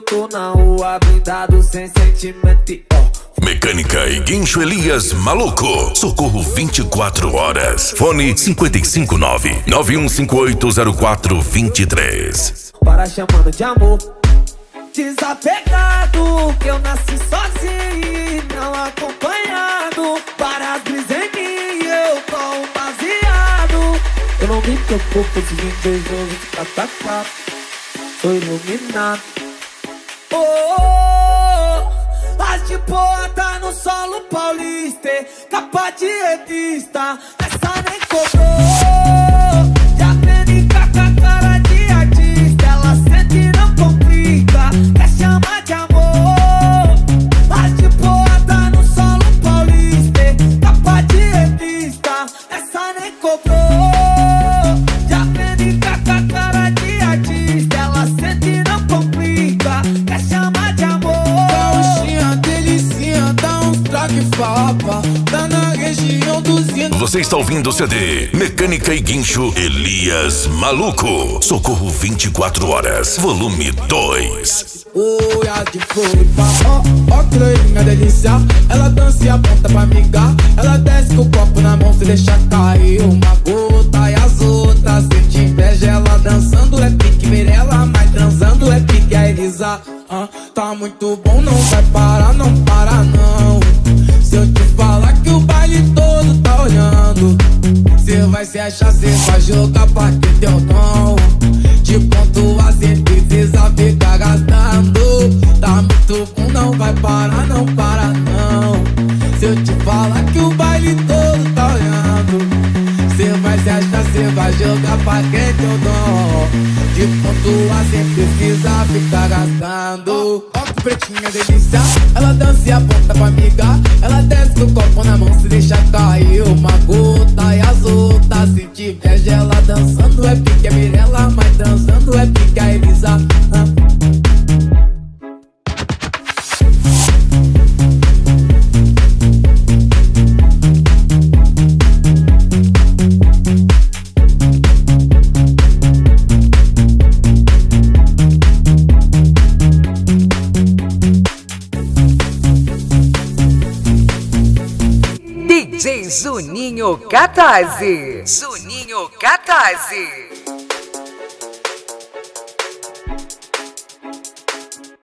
tô na rua, blindado sem sentimento e ó. Mecânica e Guincho Elias Maluco. Socorro 24 horas. Fone 559-9158-0423. Para chamando de amor. Desapegado, que eu nasci sozinho, não acompanhado. Para as brisas em mim, eu tô um baseado. Eu não me preocupo se me invejoso ficar atacado. Sou iluminado. As de boa tá no solo paulista, capa de revista, essa nem cobrou. Já vem com a cara de artista, ela sente e não complica, quer chamar de amor. As de boa tá no solo paulista, capa de revista, essa nem cobrou. Já vem com a cara de artista, ela sente e não complica, quer chamar de amor. Tá na região dos índios. Você está ouvindo o CD Mecânica e Guincho Elias Maluco. Socorro 24 horas, volume 2. Olha de Floripa, ó Cleinha delícia. Ela dança e aponta pra amigar. Ela desce com o copo na mão, se deixa cair uma gota. E as outras sente inveja. Ela dançando é pique Mirella, mas transando é pique a Elisa. Tá muito bom, não vai parar, não para não. Se eu te falar que o baile todo tá olhando, cê vai se achar, cê vai jogar pra que teu dom. De ponto a cê precisa ficar gastando. Tá muito bom, não vai parar, não para não. Se eu te falar que o baile todo tá olhando, cê vai se achar, cê vai jogar pra quem teu dom. De ponto a cê precisa ficar gastando. Ó que pretinha delícia, ela dança e aponta pra amiga. Ela desce com o copo na mão, se deixa cair uma gota. E as outras sente inveja. Ela dançando é pique a Mirella, mas dançando é pique a Elisa. DJ Juninho Catarse. Juninho Catarse.